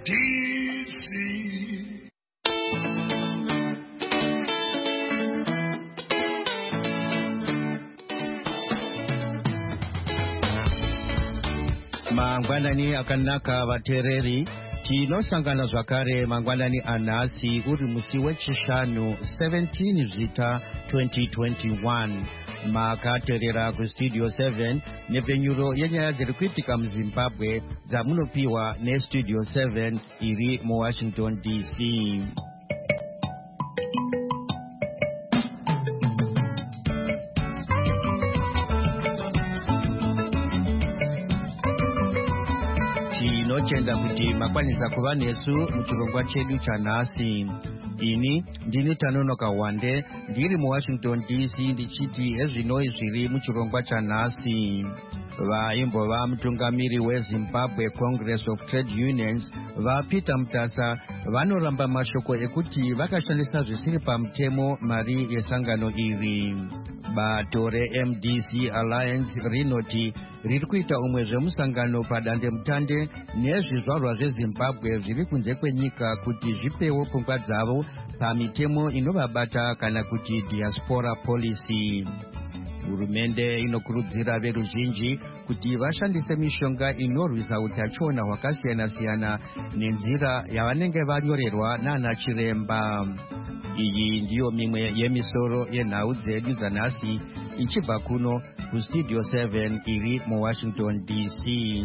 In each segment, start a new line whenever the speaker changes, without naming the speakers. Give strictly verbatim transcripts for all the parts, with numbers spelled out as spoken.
D C.
Mangwanani akanaka vatereri tinosangana zvakare mangwanani anhasi uri musi wechishanu seventeen zvita twenty twenty-one. Makaterera kustudio seven nepfenyuro yenyaya dziri kuitika muzimbabwe dzamunopiwa nestudio seven iri muwashington D C. Tinotenda kuti makwanisa kuva nesu muchirongwa chedu chanhasi. Ini ndini Tanonoka Wande ndiri muwashington D C ndichiti ezvinoi zviri muchirongwa chanhasi. Vaimbova mutungamiri weZimbabwe Congress of Trade Unions vaPeter Mutasa vanoramba mashoko ekuti vakashandisa zvisiri pamutemo mari yesangano iri. Bato reM D C Alliance rinoti riri kuita umwe zvemusangano padande mutande nezvizvarwa zveZimbabwe zviri kunze kwenyika kuti zvipewo pfungwa dzavo pamitemo inovabata kana kuti diaspora policy. Hurumende inokurudzira veruzhinji kuti vashandise mishonga inorwisa utachiona hwakasiyana-siyana nenzira yavanenge vanyorerwa nana chiremba. Iyi ndiyo mimwe yemisoro yenhau dzedu dzanhasi ichibva kuno kustudio seven iri muwashington D C.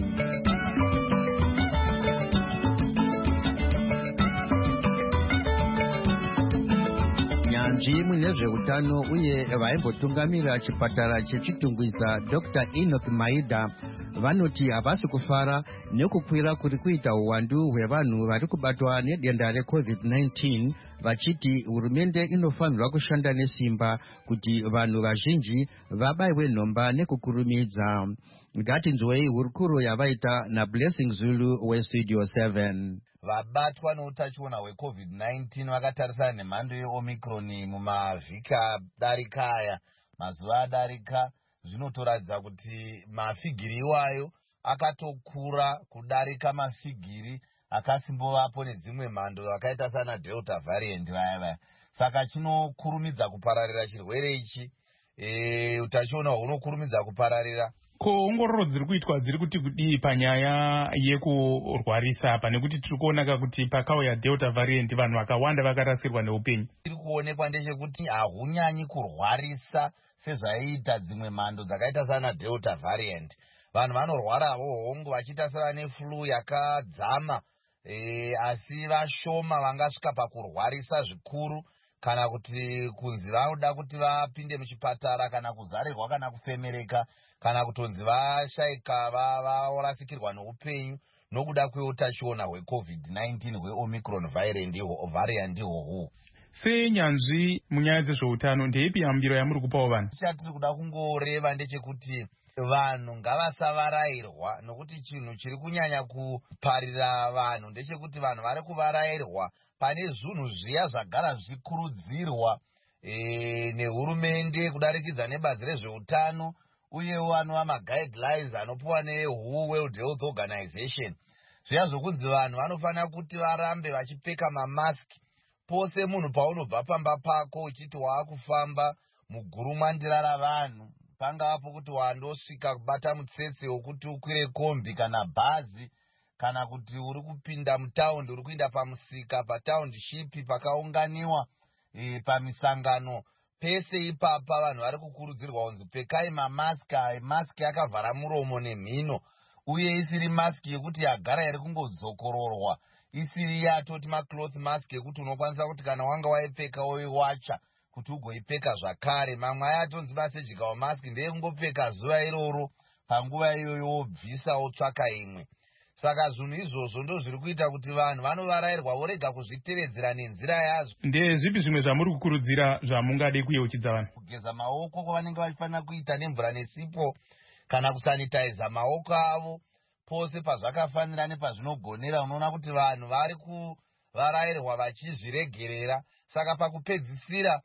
Nyanzvi mune zveutano uye vaimbotungamira chipatara chechitungwiza Doctor Enoch Maida vanoti havasi kufara nekukwira kuri kuita uwandu hwevanhu vari kubatwa nedenda recovid nineteen, vachiti hurumende inofanirwa kushanda nesimba kuti vanhu vazhinji vabaiwe nhomba nekukurumidza. Ngatinzwei hurukuro yavaita naBlessing Zulu westudio seven.
Vabatwa neutachiona hwecovid nineteen vakatarisana nemhando yeomicron mumavhiki adarika aya, mazuva adarika, zvinotoratidza kuti mafigiri iwayo akatokura kudarika mafigiri akasimbovapo nedzimwe mhando akaita sana delta variant vaya vaya. Saka chinokurumidza kupararira chirwere ichi, e, utachiona hunokurumidza kupararira.
Ko ongororo dziri kuitwa dziri kuti kudii panyaya yekurwarisa apa, nekuti tiri kuonaka kuti pakauya delta variant vanhu vakawanda vakarasirwa neupenyu?
Tiri kuonekwa ndechekuti hahunyanyi kurwarisa sezvaiita dzimwe mhando dzakaita sana delta variant. Vanhu vanorwarawo hongu vachiita sevane flu yakadzama, e, asi vashoma vangasvika pakurwarisa zvikuru kana kuti kunzi vanoda kuti vapinde muchipatara kana kuzarirwa kana kufemereka kana kutonzi vashaika varasikirwa neupenyu nokuda kweutachiona hwecovid nineteen hweomicron variant ihwohwo.
Senyanzvi munyaya dzezveutano ndeipi yambiro yamuri kupawo vanhu?
Chatiri kuda kungoreva ndechekuti vanhu ngavasavarairwa, nokuti chinhu chiri kunyanya kuparira vanhu ndechekuti vanhu vari kuvarairwa pane zvinhu zviya zvagara zvichikurudzirwa e, nehurumende kudarikidza nebazi rezveutano uyewo vanova maguidelines anopiwa neWHO, World Health Organization. Zviya zvokunzi vanhu vanofanira kuti varambe vachipfeka mamaski pose munhu paunobva pamba pako uchiti waakufamba mugurumwandira ravanhu, pangavapo kuti wandosvika kubata mutsetse wokuti ukwire kombi kana bhazi, kana kuti uri kupinda mutaundi uri kuenda pamusika pataunshipi pakaunganiwa e, pamisangano. Pese ipapa vanhu vari kukurudzirwa kunzi pfekai mamaski, maski akavhara muromo nemhino, uye isiri maski yekuti yagara iri kungodzokororwa, isiri yatoti macloth mask yekuti unokwanisa kuti kana wanga waipfeka woiwacha kuti ugoipfeka zvakare. Mamwe ayatonzi masurgical mask ndeyekungopfeka zuva iroro, panguva iyoyo wobvisa wotsvaka imwe. Saka zvinhu izvozvo ndo zviri kuita kuti vanhu vanovarairwa vorega kuzvitevedzera nenzira yazvo.
Ndezvipi zvimwe zvamuri kukurudzira zvamungade kuyeuchidza vanhu?
Kugeza maoko kwavanenge vachifanira kuita nemvura nesipo, kana kusanitiza maoko avo pose pazvakafanira nepazvinogonera. Unoona kuti vanhu vari kuvarairwa vachizviregerera. Saka pakupedzisira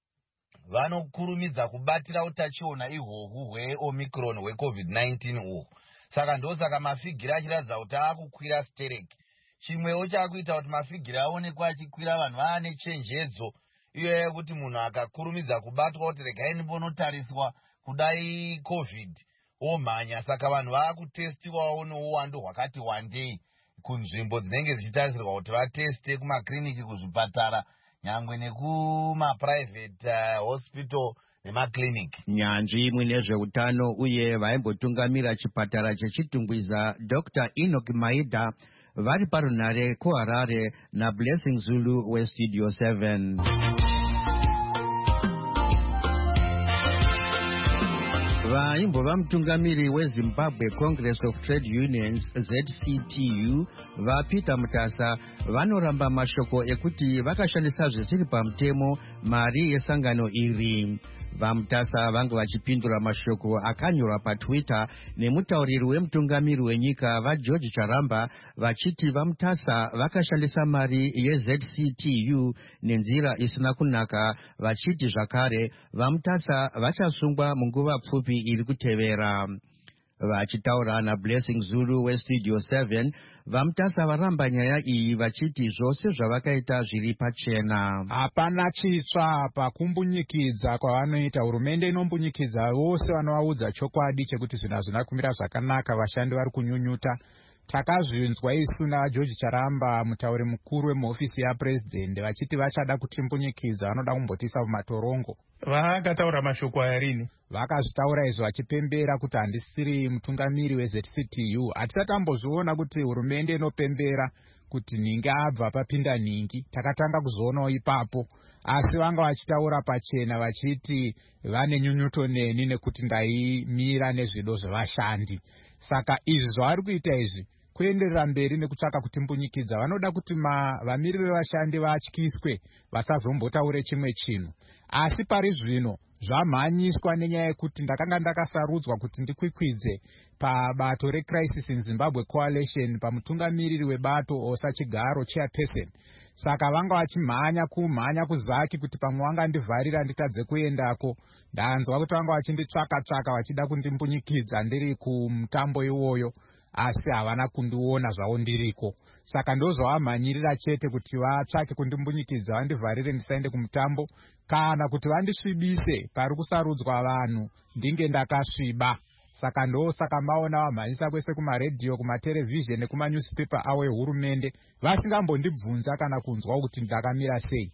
vanokurumidza kubatira utachiona ihwohwu hweomicron hwecovid nineteen uhwu. Saka ndosaka mafigiri achiratidza kuti akukwira stereki. chimwewo chakuita kuti mafigiri aonekwa achikwira, vanhu vaane chenjedzo iyo yekuti munhu akakurumidza kubatwa kuti regai ndimbonotariswa kudai covid omhanya. Saka vanhu vaakutestiwawo nouwandu hwakati wandei kunzvimbo dzinenge dzichitarisirwa kuti vateste, kumakliniki, kuzvipatara, nyangwe nekumaprivate uh, hospital nemakliniki.
Nyanzvi imwe nezveutano uye vaimbotungamira chipatara chechitungwiza Doctor Enoch Maida vari parunare kuHarare naBlessing Zulu weStudio seven. Vaimbova mutungamiri weZimbabwe Congress of Trade Unions Z C T U vaPeter Mutasa vanoramba mashoko ekuti vakashandisa zvisiri pamutemo mari yesangano iri. VaMutasa vange vachipindura mashoko akanyorwa paTwitter nemutauriri wemutungamiri wenyika vaGeorge Charamba vachiti vaMutasa vakashandisa mari yeZ C T U nenzira isina kunaka, vachiti zvakare vaMutasa vachasungwa munguva pfupi iri kutevera. Vachitaura naBlessing Zulu weStudio seven, vaMutasa varamba nyaya iyi vachiti zvose zvavakaita zviri pachena.
Hapana chitsva pakumbunyikidza kwavanoita. Hurumende inombunyikidza vose vanovaudza chokwadi chekuti zvinhu hazvina kumira zvakanaka, vashandi vari kunyunyuta. Takazvinzwa isu naGeorge Charamba, mutauri mukuru wemuhofisi yaPresident, vachiti vachada kutimbunyikidza, vanoda kumbotiisa mumatorongo.
Vakataura mashoko aya rini?
Vakazvitaura izvo vachipembera kuti handisiri mutungamiri weZ C T U. Hatisati tambozviona kuti hurumende inopembera kuti nhingi abva papinda nhingi. Takatanga kuzoonawo ipapo, asi vanga vachitaura pachena vachiti vane nyunyuto neni nekuti ndaimira nezvido zvevashandi. Saka izvi zvavari kuita izvi kuenderera mberi nekutsvaka kutimbunyikidza. Vanoda kuti vamiriri vevashandi vatyiswe, vasazombotaure chimwe chinhu. Asi pari zvino zvamhanyiswa nenyaya yekuti ndakanga ndakasarudzwa kuti ndikwikwidze pabato reCrisis in Zimbabwe Coalition pamutungamiriri webato osachigaro chairperson. Saka vanga vachimhanya kumhanya kuzaki kuti pamwe vanga ndivharira nditadze kuendako. Ndanzwa kuti vanga vachinditsvaka tsvaka vachida kundimbunyikidza ndiri kumutambo iwoyo, asi havana kundiona zvavo ndiriko. Saka ndozvavamhanyirira chete kuti vatsvake kundimbunyikidza vandivharire ndisaende kumutambo, kana kuti vandisvibise pari kusarudzwa vanhu ndinge ndakasviba. Saka ndo saka maona vamhanyisa kwese kumaredhiyo, kumatelevision nekumanyusipepa awe hurumende, vasingambondibvunza kana kunzwa kuti ndakamira sei.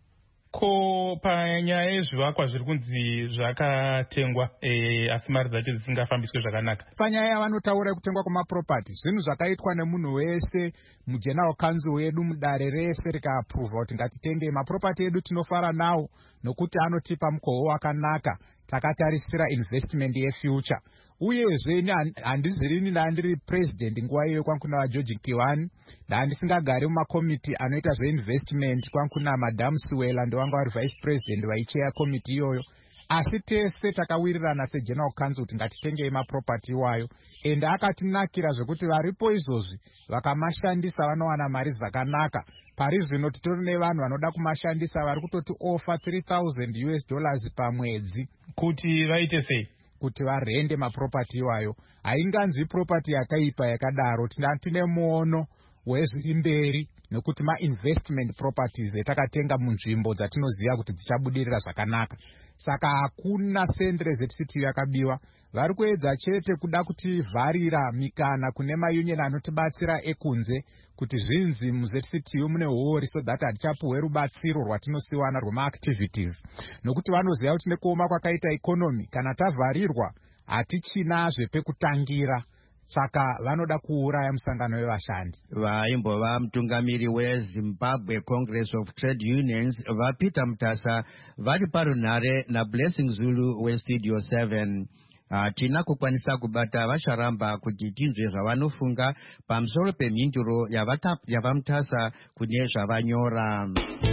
Ko panyaya yezvivakwa zviri kunzi zvakatengwa e, asi mari dzacho dzisingafambiswe zvakanaka,
panyaya vanotaura yekutengwa kwemapropati, zvinhu zvakaitwa nemunhu wese mugeneral council wedu mudare rese rikaapruva kuti ngatitenge mapropati edu. Tinofara nawo nokuti anotipa mukoho wakanaka, takatarisira investment yefuture. Uyezve handizirini ndandiri president nguva iyo kwankuna vaGeorge Kiwani, ndandisingagari mumakomiti anoita zveinvestment kwankuna madam Siwela ndovanga vari vice president vaicheya komiti iyoyo. Asi tese takawirirana segeneral council kuti ngatitengei mapropati iwayo, ende akatinakira zvekuti varipo izvozvi vakamashandisa vanowana mari dzakanaka. Pari zvino titori nevanhu vanoda kumashandisa vari kutoti offer three thousand US dollars pamwedzi
kuti vaite sei,
kuti varende mapropati iwayo. Hainganzi propati yakaipa yakadaro, tine muono wezviri mberi nekuti ma-investment properties etakatenga munzvimbo dzatinoziva kuti dzichabudirira zvakanaka. Saka hakuna sende reZ C T U yakabiwa. Vari kuedza chete kuda kutivharira mikana kune maunion anotibatsira ekunze kuti zvinzi muZ C T U mune hori, so that hatichapuhwe rubatsiro rwatinosiwana rwema-activities. Nokuti vanoziva kuti nekuoma kwakaita economy, kana tavharirwa hatichinazve pekutangira. Saka vanoda kuuraya musangano wevashandi.
Vaimbova mutungamiri weZimbabwe Congress of Trade Unions vaPeter Mutasa vari parunare naBlessing Zulu weStudio seven. Hatina kukwanisa kubata vaCharamba kuti tinzwe zvavanofunga pamusoro pemhinduro yavaMutasa kune zvavanyora.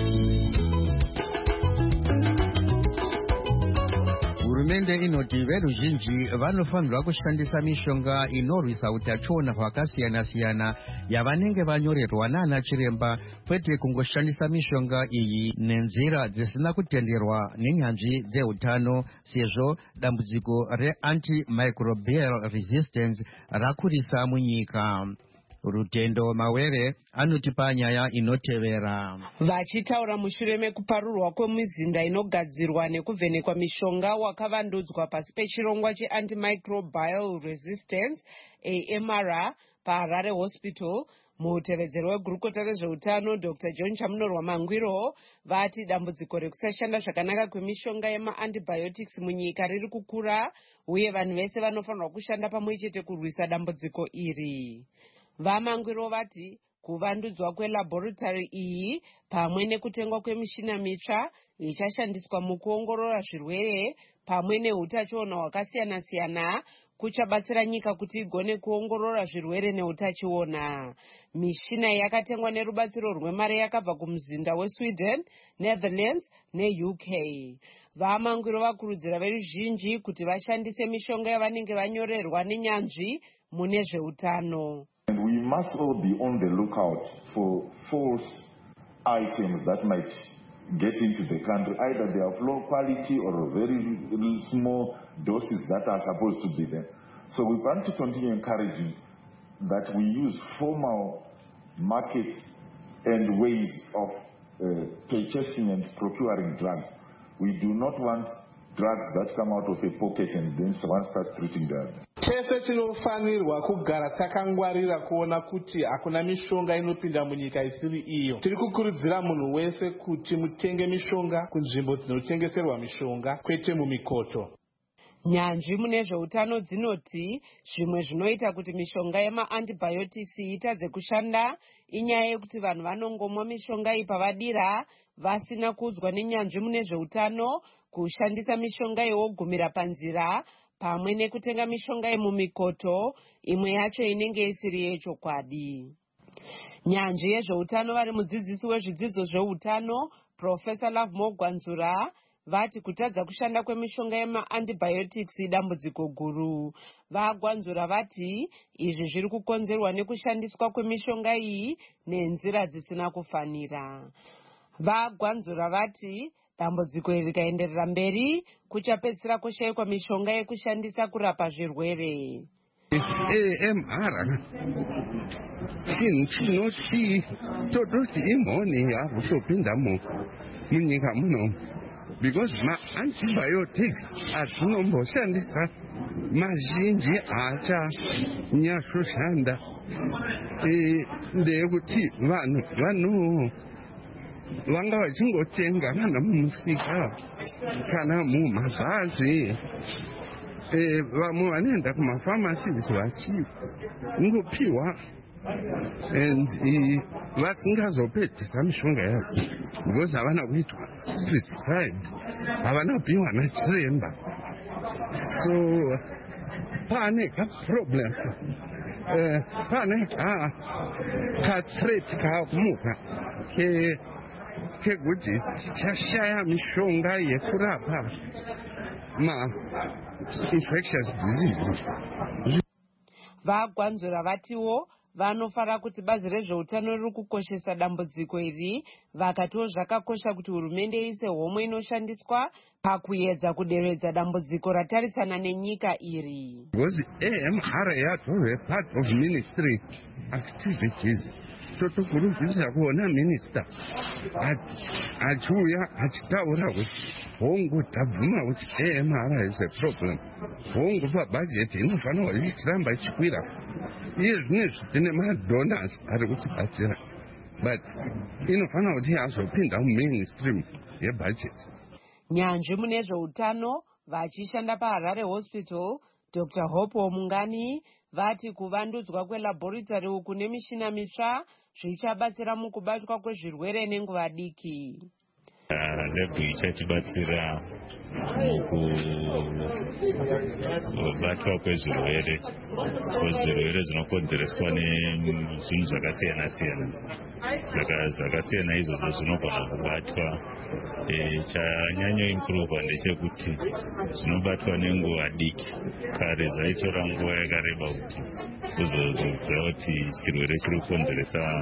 Hurumende inoti veruzhinji vanofanirwa kushandisa mishonga inorwisa utachiona hwakasiyana-siyana yavanenge vanyorerwa naana chiremba, kwete kungoshandisa mishonga iyi nenzira dzisina kutenderwa nenyanzvi dzeutano, sezvo dambudziko reantimicrobial resistance rakurisa munyika. Rutendo Mawere anotipa nyaya inotevera.
Vachitaura mushure mekuparurwa kwemizinda inogadzirwa nekuvhenekwa mishonga wakavandudzwa pasi pechirongwa che-antimicrobial resistance A M R paHarare Hospital, mutevedzero wegurukota rezveutano Doctor John Chamunorwa Mangwiro vati dambudziko rekusashanda zvakanaka kwemishonga yema-antibiotics munyika riri kukura uye vanhu vese vanofanirwa kushanda pamwe chete kurwisa dambudziko iri. VaMangwiro vati kuvandudzwa kwelaboratory iyi pamwe nekutengwa kwemishina mitsva ichashandiswa mukuongorora zvirwere pamwe neutachiona hwakasiyana-siyana kuchabatsira nyika kuti igone kuongorora zvirwere neutachiona. Mishina yakatengwa nerubatsiro rwemari yakabva kumuzinda weSweden, Netherlands neU K. VaMangwiro vakurudzira veruzhinji kuti vashandise mishonga yavanenge vanyorerwa nenyanzvi mune zveutano.
And we must all be on the lookout for false items that might get into the country. Either they are low quality or very small doses that are supposed to be there. So we want to continue encouraging that we use formal markets and ways of uh, purchasing and procuring drugs. We do not want drugs that come out of a pocket and then someone starts treating them.
Tese tinofanirwa kugara takangwarira kuona kuti hakuna mishonga inopinda munyika isiri iyo. Tiri kukurudzira munhu wese kuti mutenge mishonga kunzvimbo dzinotengeserwa mishonga kwete mumikoto.
Nyanzvi mune zveutano dzinoti zvimwe zvinoita kuti mishonga yema-antibiotics itadze kushanda inyaya yekuti vanhu vanongomwa mishonga iyi pavadira vasina kuudzwa nenyanzvi mune zveutano kushandisa mishonga yewogumira panzira pamwe nekutenga mishonga yemumikoto imwe yacho inenge isiri yechokwadi. Nyanzvi yezveutano vari mudzidzisi wezvidzidzo zveutano Professor Love Mogwanzura vati kutadza kushanda kwemishonga yema-antibiotics idambudziko guru. VaGwanzura vati izvi zviri kukonzerwa nekushandiswa kwemishonga iyi nenzira dzisina kufanira. VaGwanzura vati dambudziko iri rikaenderera mberi kuchapedzisira kushayikwa mishonga yekushandisa kurapa zvirwere.
A M R chinhu chinoti tototi imhoni yakutopindamo munyika muno because ma-antibiotics atinomboshandisa mazhinji haachanyatsoshanda. Ndeyekuti vanhu vanhu vanga vachingotenga kana mumusika kana mumabhazi. Vamwe vanoenda kumafamasizi vachingopiwa and vasingazopedzisa mishonga yavo because havana kuitwa prescribed, havana kupiwa nachiremba. So pane kaproblem, pane kathreat kakumuka kekuti tichashaya mishonga yekurapa ma-infectious diseases.
VaGwanzura vatiwo vanofara kuti bazi rezveutano riri kukoshesa dambudziko iri, vakatiwo zvakakosha kuti hurumende ise homwe inoshandiswa pakuedza kuderedza dambudziko ratarisana nenyika iri.
Because A M R yatove part of ministry activities. Totokurudzira kuona minista achiuya achitaura kuti hongu tabvuma kuti A M R is a problem, hongu pabhajeti inofanirwa ichiramba ichikwira. Iye zvinezvi tine madonors ari kutibatsira, but inofanirwa kuti yazopinda mumainstream yebhajeti.
Nyanzvi mune zveutano vachishanda paHarare Hospital Doctor Hope Omungani vati kuvandudzwa kwelaboratory uku nemishina mitsva zvichabatsira mukubatwa kwezvirwere nenguva diki.
Lebhu ichatibatsira mukubatwa kwezvirwere kwezvirwere zvinokonzereswa nezvinhu zvakasiyana siyana. Zvakasiyana izvozvo zvinogona kubatwa. Chanyanya improva ndechekuti zvinobatwa nenguva diki. Kare zvaitora nguva yakareba kuti uzoziva kuti chirwere chiri kukonzeresa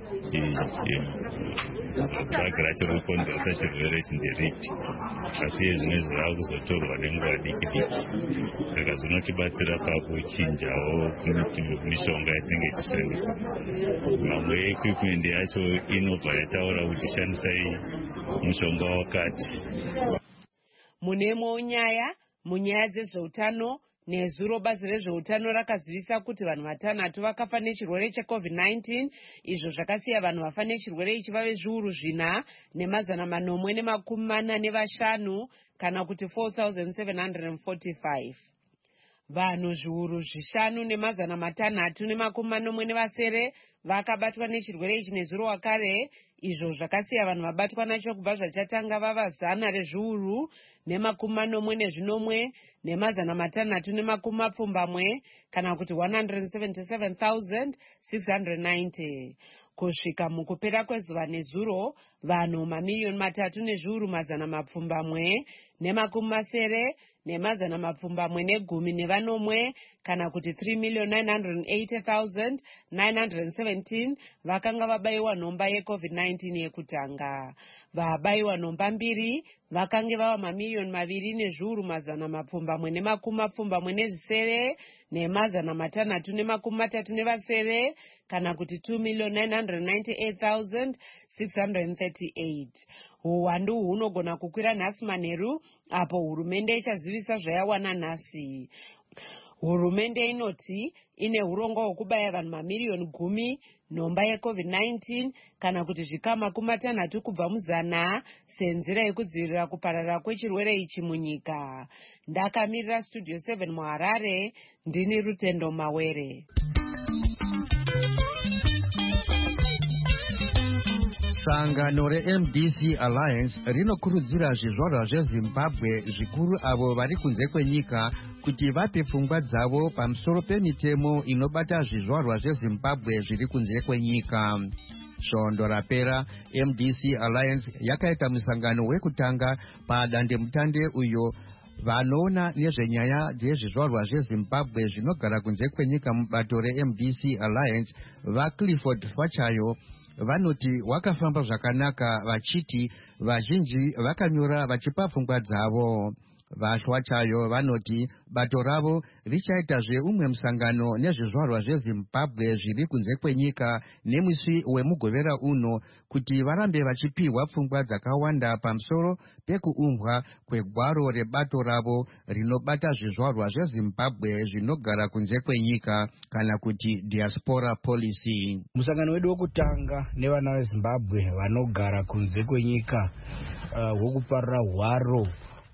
bhagi racho rinokonzeresa chirwere chinderiki, asi zvinezvi rava kuzotorwa nenguva diki diki. Saka zvinotibatsira pakuchinjawo mishonga yatinenge tichishandisa. Mamwe equipment yacho inobva yataura kuti shandisai mushonga wakati.
Munemwewo nyaya munyaya dzezveutano, nezuro bazi rezveutano rakazivisa kuti vanhu vatanhatu vakafa nechirwere checovid nineteen, izvo zvakasiya vanhu vafa nechirwere ichi vave zviuru zvina nemazana manomwe nemakumi mana nevashanu kana kuti four thousand seven hundred forty-five. Vanhu zviuru zvishanu nemazana matanhatu nemakumi manomwe nevasere vakabatwa nechirwere ichi nezuro wakare, izvo zvakasiya vanhu vabatwa nacho kubva zvachatanga vava zana rezviuru nemakumi manomwe nezvinomwe nemazana matanhatu nemakumi mapfumbamwe kana kuti one hundred seventy-seven thousand six hundred ninety. Kusvika mukupera kwezuva nezuro, vanhu mamiliyoni matatu nezviuru mazana mapfumbamwe nemakumi masere nemazana mapfumbamwe negumi nevanomwe kana kuti three million nine hundred eighty thousand nine hundred seventeen vakanga vabayiwa nhomba yecovid nineteen yekutanga. Vabayiwa nhomba mbiri vakange vava mamiliyoni maviri nezviuru mazana mapfumbamwe nemakumi mapfumbamwe nezvisere nemazana matanhatu nemakumi matatu nevasere kana kuti two million nine hundred ninety-eight thousand six hundred thirty-eight. Uwandu hunogona kukwira nhasi manheru apo hurumende ichazivisa zvayawana nhasi. Hurumende inoti ine urongwa hwekubaya vanhu mamiliyoni gumi nhomba yecovid nineteen kana kuti zvikamu makumi matanhatu kubva muzana senzira yekudzivirira kupararira kwechirwere ichi munyika. Ndakamirira studio seven muHarare, ndini Rutendo Mawere.
Sangano re-M D C Alliance rinokurudzira zvizvarwa zveZimbabwe zvikuru avo vari kunze kwenyika kuti vape pfungwa dzavo pamusoro pemitemo inobata zvizvarwa zveZimbabwe zviri kunze kwenyika. Svondo rapera, M D C Alliance yakaita musangano wekutanga padandemutande uyo vanoona nezvenyaya dzezvizvarwa zveZimbabwe zvinogara kunze kwenyika mubato re-M D C Alliance vaClifford Fachayo vanoti wakafamba zvakanaka, vachiti vazhinji vakanyora vachipa pfungwa dzavo. Vafachayo vanoti bato ravo richaitazve umwe musangano nezvizvarwa zveZimbabwe zviri kunze kwenyika nemusi wemugovera uno kuti varambe vachipiwa pfungwa dzakawanda pamusoro pekuumbwa kwegwaro rebato ravo rinobata zvizvarwa zveZimbabwe zvinogara kunze kwenyika kana kuti diaspora policy.
Musangano wedu wokutanga nevana veZimbabwe vanogara kunze kwenyika uh, wokuparira hwaro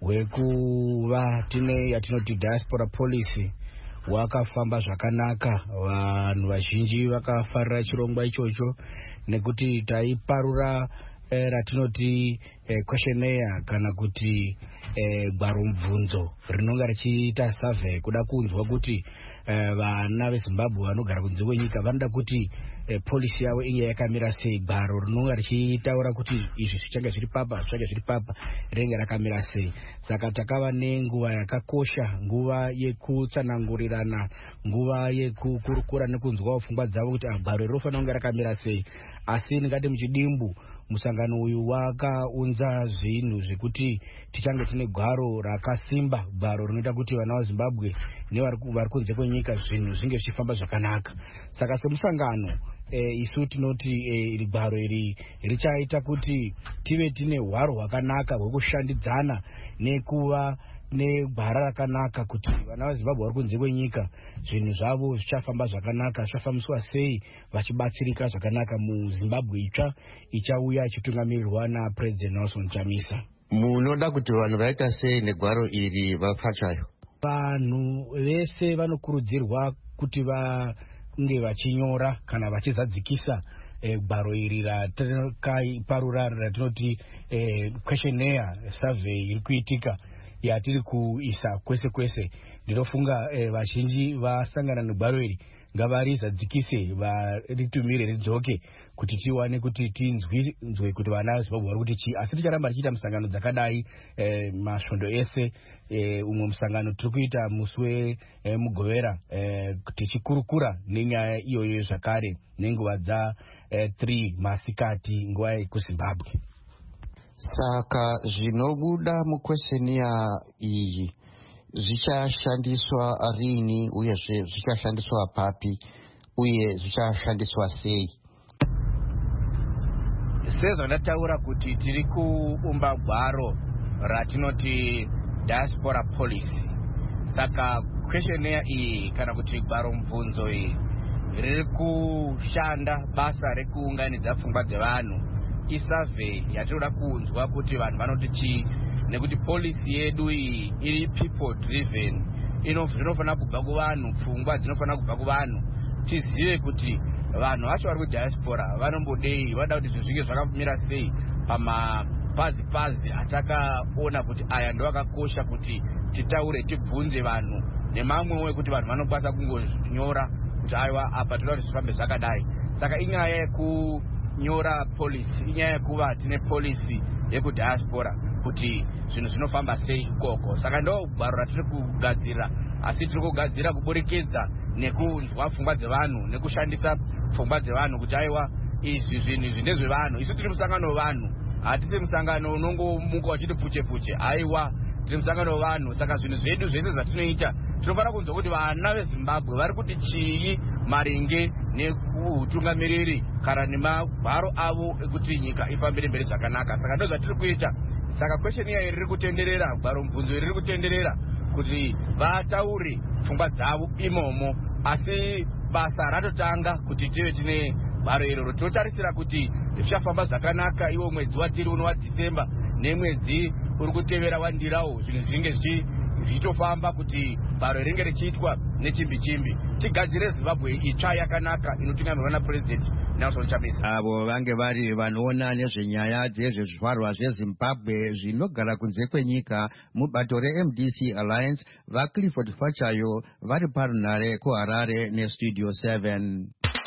hwekuva tine yatinoti diaspora policy wakafamba zvakanaka. Vanhu vazhinji vakafarira chirongwa ichocho nekuti taiparura eh, ratinoti eh, questionnaire kana kuti eh, gwaro mubvunzo rinonga richiita survey kuda kunzwa kuti eh, vana veZimbabwe vanogara kunze kwenyika vanoda kuti eh, policy yavo inge yakamira sei. Gwaro rinonga richitaura kuti izvi zvichange zviri papa zvichange zviri papa rinenge rakamira sei. Saka takava nenguva yakakosha, nguva yekutsanangurirana, nguva yekukurukura nekunzwawo pfungwa dzavo kuti gwaro rinofanira kunge rakamira sei. Asi ndingati muchidimbu musangano uyu wakaunza zvinhu zvekuti tichange tine gwaro rakasimba, gwaro rinoita kuti vana veZimbabwe nevari kunze kwenyika zvinhu zvinge zvichifamba zvakanaka. Saka semusangano e, isu tinoti e, gwaro iri richaita kuti tive tine hwaro hwakanaka hwekushandidzana nekuva negwara rakanaka kuti vana veZimbabwe vari kunze kwenyika zvinhu zvavo zvichafamba zvakanaka, zvichafambiswa sei vachibatsirika zvakanaka muZimbabwe itsva ichauya ichitungamirirwa naPresident Nelson Chamisa.
Munoda kuti vanhu vaita sei negwaro iri Vafachayo?
Vanhu vese vanokurudzirwa kuti vange vachinyora kana vachizadzikisa E, gwaro iri ratakaparura ratinoti e, questionnaire survey iri kuitika yatiri kuisa kwese kwese. Ndinofunga e, vazhinji vasangana negwaro iri ngavarizadzikise varitumire ridzoke kuti tiwane kuti tinzwe kuti vana veZimbabwe vari kuti chii. Asi ticharamba tichiita musangano dzakadai e, masvondo ese. E, umwe musangano tiri kuita musi wemugovera e, tichikurukura nenyaya iyoyo zvakare nenguva dza three masikati nguva yekuzimbabwe.
Saka zvinobuda mukwesenia iyi zvichashandiswa rini uyezve zvichashandiswa papi uye zvichashandiswa sei?
Sezvandataura kuti tiri kuumba gwaro ratinoti diaspora policy. Saka questionnaire iyi kana kuti gwaro mubvunzo iyi riri kushanda basa rekuunganidza pfungwa dzevanhu. Isurvey yatinoda kunzwa kuti vanhu vanoti chii, nekuti policy yedu iyi iri people driven. Inofanira kubva kuvanhu, pfungwa dzinofanira kubva kuvanhu. Tizive kuti vanhu vacho vari kudiaspora vanombodei, vada kuti zvinhu zvinge zvakamira sei pamapazi pazi atakaona kuti aya ndo akakosha kuti titaure tibvunze vanhu, nemamwewo ekuti vanhu vanokwanisa kungonyora kuti aiwa apa toda kuti zvifambe zvakadai. Saka inyaya yekunyora policy, inyaya yekuva tine policy yekudiaspora kuti zvinhu zvinofamba sei ikoko. Saka ndo gwaro ratiri kugadzira, asi tiri kugadzira kuburikidza nekunzwa pfungwa dzevanhu, nekushandisa pfungwa dzevanhu kuti aiwa izvi zvinhu izvi ndezvevanhu. Isu tiri musangano wevanhu, hatisi musangano unongomuka wachiti puche puche. Aiwa, tiri musangano wevanhu. Saka zvinhu zvedu zvese zvatinoita tinofanira kunzwa kuti vana veZimbabwe vari kuti chii maringe nekutungamiriri kana nemagwaro avo ekuti nyika ifambire mberi zvakanaka. Saka ndo zvatiri kuita. Saka questionnaire iri kutenderera, gwaro mubvunzo riri kutenderera kuti vataure pfungwa dzavo imomo. Asi basa ratotanga kuti tive tine gwaro iroro. Tinotarisira kuti zvichafamba zvakanaka iwo mwedzi watiri uno waDhisemba nemwedzi uri kutevera wandirawo zvinhu zvinge zvichitofamba kuti gwaro ringe richiitwa nechimbi chimbi. Tigadzire Zimbabwe itsva yakanaka inotungamirwa naPresident Nelson Chamisa.
Avo vange vari vanoona nezvenyaya dzezvezvizvarwa zveZimbabwe zvinogara kunze kwenyika mubato reM D C Alliance, vaClifford Fachayo vari parunhare kuHarare neStudio seven.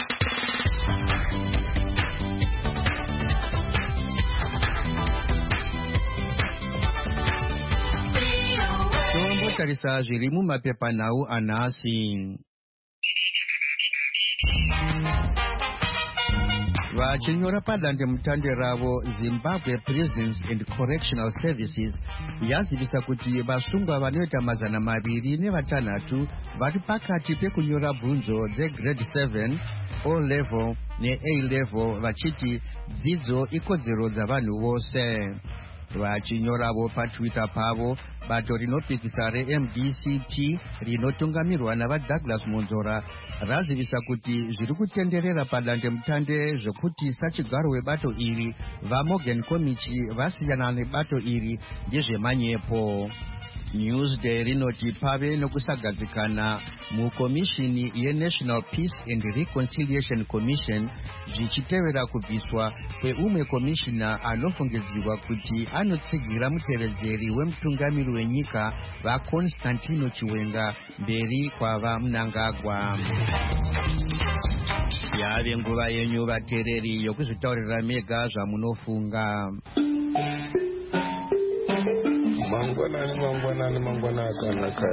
Tombotarisa zviri mumapepanhau anhasi. Vachinyora padandemutande ravo, Zimbabwe Prisons and Correctional Services yazivisa kuti vasungwa vanoita mazana maviri nevatanhatu vari pakati pekunyora bvunzo dzegrade seven, O level neA level vachiti dzidzo ikodzero dzavanhu vose. Vachinyoravo paTwitter pavo, bato rinopikisa reM D C T rinotungamirwa navaDouglas Monzora razivisa kuti zviri kutenderera padandemutande zvekuti sachigaro webato iri vaMorgan Komichi vasiyana nebato iri ndezvemanyepo. Newsday rinoti pave nokusagadzikana mukomishini yeNational Peace and Reconciliation Commission zvichitevera kubviswa kweumwe komishina anofungidzirwa kuti anotsigira mutevedzeri wemutungamiri wenyika vaConstantino Chiwenga mberi kwava Mnangagwa. Yave nguva yenyu vateereri yokuzvitaurira mega zvamunofunga.
Mangwanani mangwanani mangwanani akanaka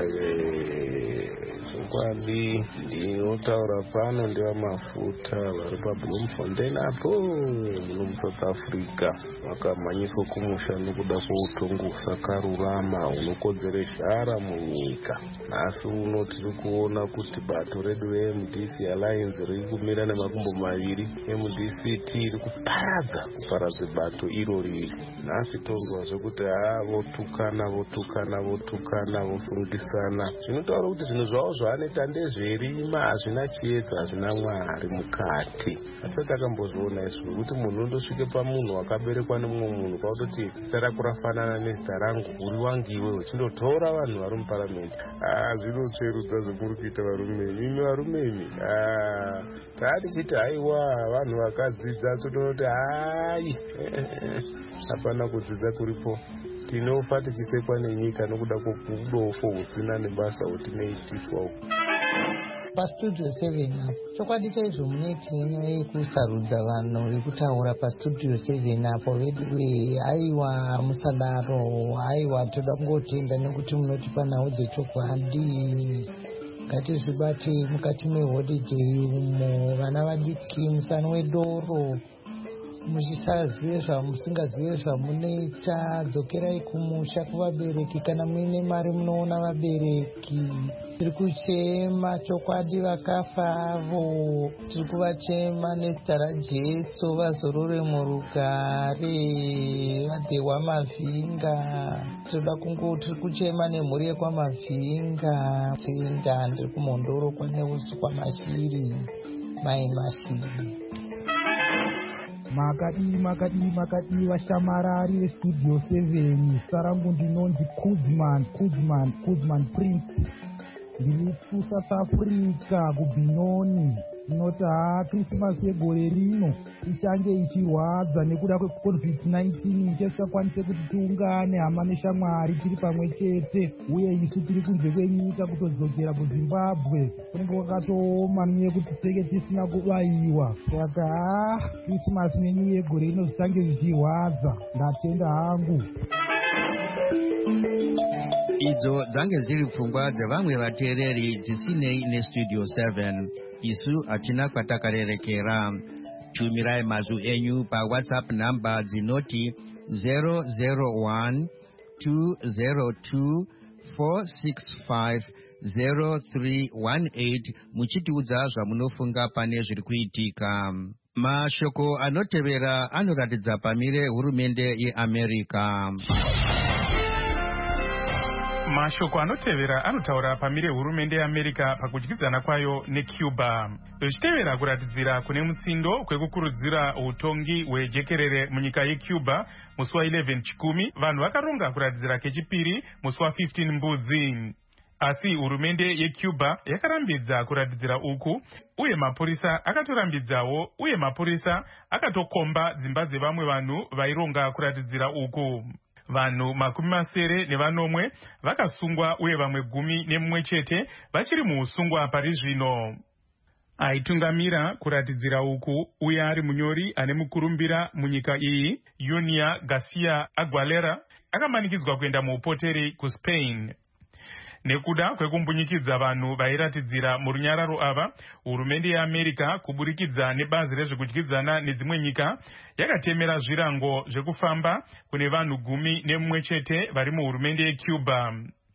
chokwadi ndinotaura pano ndevamafuta vari paBloemfontein apo muno muSouth Africa. Vakamhanyiswa kumusha nokuda kweutongo husakarurama hunokodzere zhara munyika. Asi uno tiri kuona kuti bato redu reM D C Alliance riri kumira nemakumbo maviri. M D C T iri kuparadza kuparadza bato iro riri. Nhasi tonzwa zvekuti haa votukana votukana votukana vosungisana. Zvinotaura kuti zvinhu zvavo zvavanoita ndezverima, hazvina chiedza, hazvina Mwari mukati. Asi takambozviona izvo kuti munhu undosvike pamunhu wakaberekwa nemumwe munhu kwautoti zita rako rafanana nezita rangu, uri wangiwe uchindotora vanhu vari muparamende. Ah, zvinotsverudza zvomuri kuita varume imi. Varume imi ah, taatichiti haiwa vanhu vakadzidza todoti hai hapana kudzidza kuripo. Tinofa tichisekwa nenyika nokuda kwokudofo husina nebasa hutinoitiswa uku.
PaStudio seven apo chokwadi chaizvo munoiti nenyaya yekusarudza vanhu vekutaura paStudio seven apo vedu haiwa musadaro, haiwa toda kungotenda nekuti munoti panhau dzechokwadi. ngatizvibate mukati meholidheyi umo. Vana vadiki musanwe doro, muchisazive zvamusingazive zvamunoita, dzokerai kumusha kuvabereki. Kana muine mari munoona vabereki. Tiri kuchema chokwadi vakafa avo, tiri kuvachema nezita raJesu, vazorore murugare, vadehwa Mavhinga. Tinoda kungo tiri kuchema nemhuri yekwamavhinga. Tenda ndiri kumhondoro kwane usu kwamashiri, mai mashiri.
Makadii makadii makadii vashamarari vestudio seven. Sarangu ndinonzi Kuzman Kuzman Kuzman Prince. Ndiri kuSouth Africa kuBinoni. Ndinoti haa Christmas yegore rino ichange ichirwadza nekuda kwecovid nineteen. Tisikakwanise kuti tiungane hama neshamwari tiri pamwe chete, uye isu tiri kunze kwenyika kutodzokera kuZimbabwe kunenge kwakatooma nyaya yekuti tenge tisina kubayiwa. Saka haa Christmas nenyaya yegore rino zvichange zvichirwadza. Ndatenda hangu.
Idzo dzange dziri pfungwa dzevamwe vateereri dzisinei nestudio seven. Isu hatina kwatakarerekera. Tumirai mazwi enyu paWhatsApp namba dzinoti zero zero one two zero two four six five zero three one eight muchitiudza zvamunofunga pane zviri kuitika. Mashoko anotevera anoratidza pamire hurumende yeAmerica.
Mashoko anotevera anotaura pamire hurumende yeAmerica pakudyidzana kwayo neCuba. Zvichitevera kuratidzira kune mutsindo kwekukurudzira utongi hwejekerere munyika yeCuba musi wa11 chikumi, vanhu vakaronga kuratidzira kechipiri musi wa15 mbudzi. Asi hurumende yeCuba yakarambidza kuratidzira uku, uye mapurisa akatorambidzawo, uye mapurisa akatokomba dzimba dzevamwe vanhu vaironga kuratidzira uku. Vanhu makumi masere nevanomwe vakasungwa, uye vamwe gumi nemumwe chete vachiri muusungwa pari zvino. Aitungamira kuratidzira uku uye ari munyori ane mukurumbira munyika iyi, Yunia Garcia Aguilera, akamanikidzwa kuenda muupoteri kuSpain. Nekuda kwekumbunyikidzwa vanhu vairatidzira murunyararo ava, hurumende yeAmerica kuburikidza nebazi rezvekudyidzana nedzimwe nyika yakatemera zvirango zvekufamba kune vanhu gumi nemumwe chete vari muhurumende yeCuba.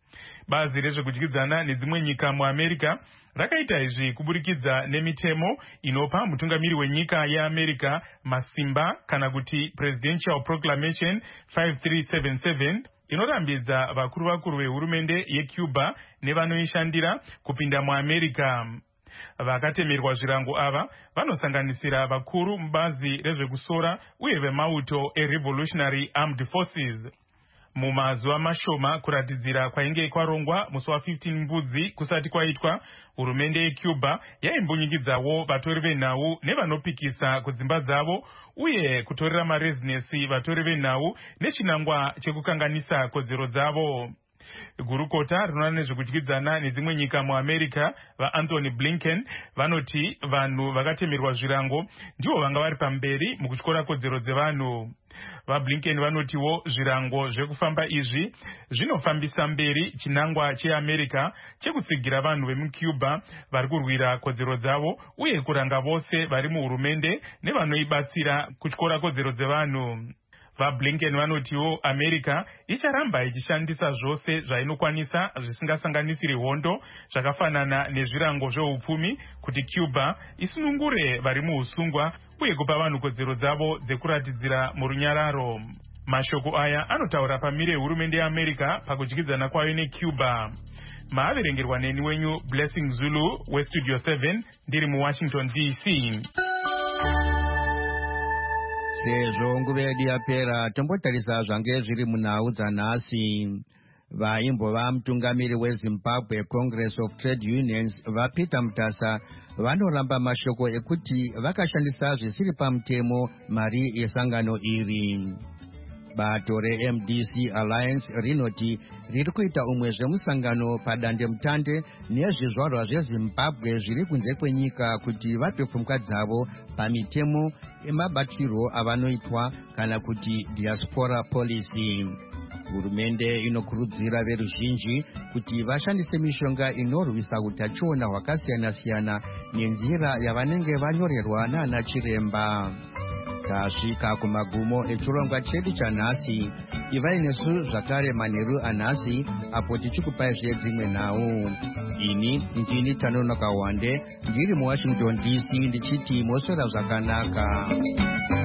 Bazi rezvekudyidzana nedzimwe nyika muAmerica rakaita izvi kuburikidza nemitemo inopa mutungamiri wenyika yeAmerica masimba, kana kuti Presidential Proclamation five three seven seven, inorambidza vakuru vakuru vehurumende yeCuba nevanoishandira kupinda muAmerica. Vakatemerwa zvirango ava vanosanganisira vakuru mubazi rezvekusora uye vemauto eRevolutionary Armed Forces. Mumazuva mashoma kuratidzira kwainge kwarongwa musi wa15 mbudzi kusati kwaitwa, hurumende yeCuba yaimbunyikidzawo vatori venhau nevanopikisa kudzimba dzavo, uye kutorera marezinesi vatori venhau nechinangwa chekukanganisa kodzero dzavo. Gurukota rinoona nezvekudyidzana nedzimwe nyika muAmerica vaAnthony Blinken vanoti vanhu vakatemerwa zvirango ndivo vanga vari pamberi mukutyora kodzero dzevanhu. VaBlinken vanotiwo zvirango zvekufamba izvi zvinofambisa mberi chinangwa cheAmerica chekutsigira vanhu vemuCuba vari kurwira kodzero dzavo, uye kuranga vose vari muhurumende nevanoibatsira kutyora kodzero dzevanhu. VaBlinken vanotiwo America icharamba ichishandisa zvose zvainokwanisa zvisingasanganisiri hondo zvakafanana nezvirango zveupfumi kuti Cuba isunungure vari muusungwa uye kupa vanhu kodzero dzavo dzekuratidzira murunyararo. Mashoko aya anotaura pamire hurumende yeAmerica pakudyidzana kwayo neCuba. Maaverengerwa neni wenyu Blessing Zulu weStudio seven ndiri muWashington D C.
Sezvo nguva yedu yapera, tombotarisa zvange zviri munhau dzanhasi. Vaimbova mutungamiri weZimbabwe Congress of Trade Unions vaPeter Mutasa vanoramba mashoko ekuti vakashandisa zvisiri pamutemo mari yesangano iri. Bato reM D C Alliance rinoti riri kuita umwe zvemusangano padande mutande nezvizvarwa zveZimbabwe zviri kunze kwenyika kuti vape pfungwa dzavo pamitemo emabatirwo avanoitwa kana kuti diaspora policy. hurumende inokurudzira veruzhinji kuti vashandise mishonga inorwisa utachiona hwakasiyana-siyana nenzira yavanenge vanyorerwa naana chiremba. Tasvika kumagumo echirongwa chedu chanhasi. Ivai nesu zvakare manheru anhasi apo tichikupai zvedzimwe nhau. Ini ndini Tanonoka Wande ndiri muWashington D C ndichiti moswera zvakanaka.